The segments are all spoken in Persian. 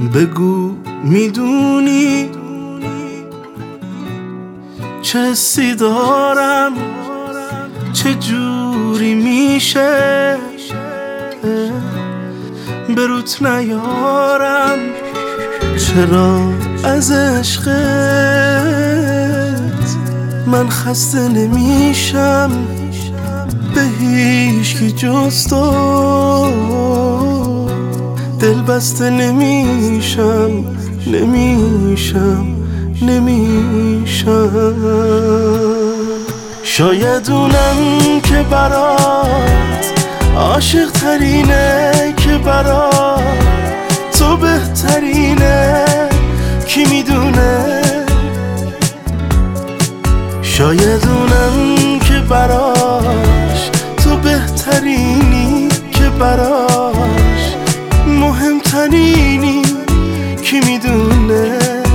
بگو میدونی چه حسی دارم، چه جوری میشه بروت نیارم، چرا از عشقت من خسته نمیشم، به هیچکی جز تو دل بسته نمیشم. شاید اونم که برات عاشق ترینه، که برات تو بهترینه، کی میدونه. شاید اونم که براش تو بهترینی، که براش مهمترینی، کی میدونه.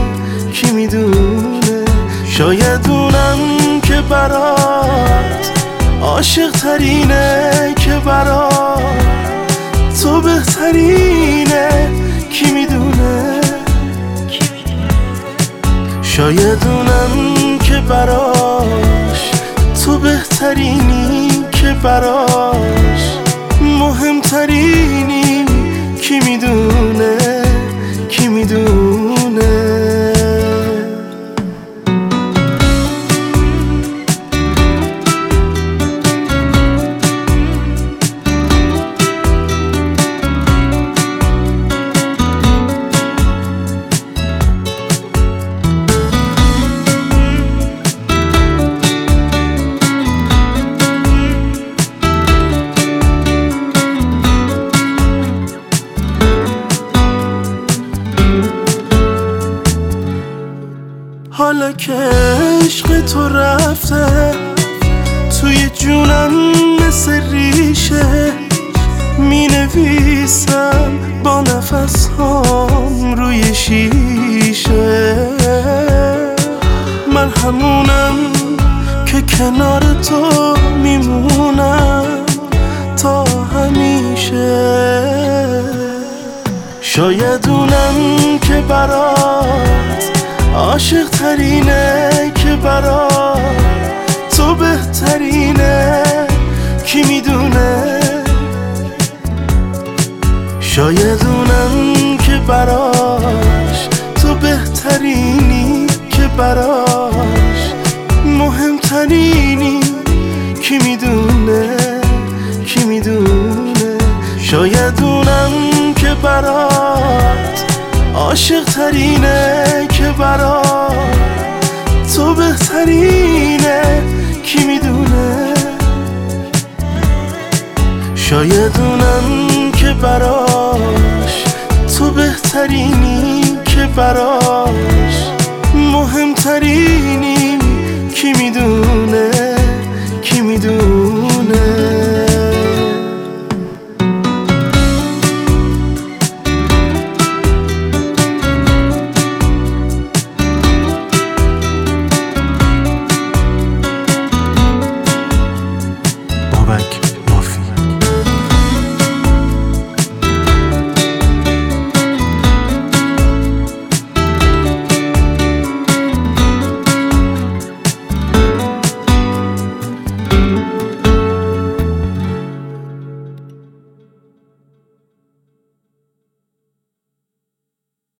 شاید اونم که برات عاشق ترینه، که برات تو بهترینه، کی میدونه. شاید اونم که براش تو بهترینی، که براش مهمترینی، کی میدونه. حالا که عشق تو رفته توی جونم مثل ریشه، می نویسم با نفس هام روی شیشه. من همونم که کنار تو میمونم تا همیشه. شاید اونم که برات عاشق ترینه، که برات تو بهترینه، کی میدونه. شاید اونم که براش تو بهترینی، که براش مهمترینی، کی میدونه. شاید اونم که برات عاشق ترینه، که برات تو بهترینه، کی میدونه. شاید اونم که براش تو بهترینی، که براش مهمترینی، کی میدونه.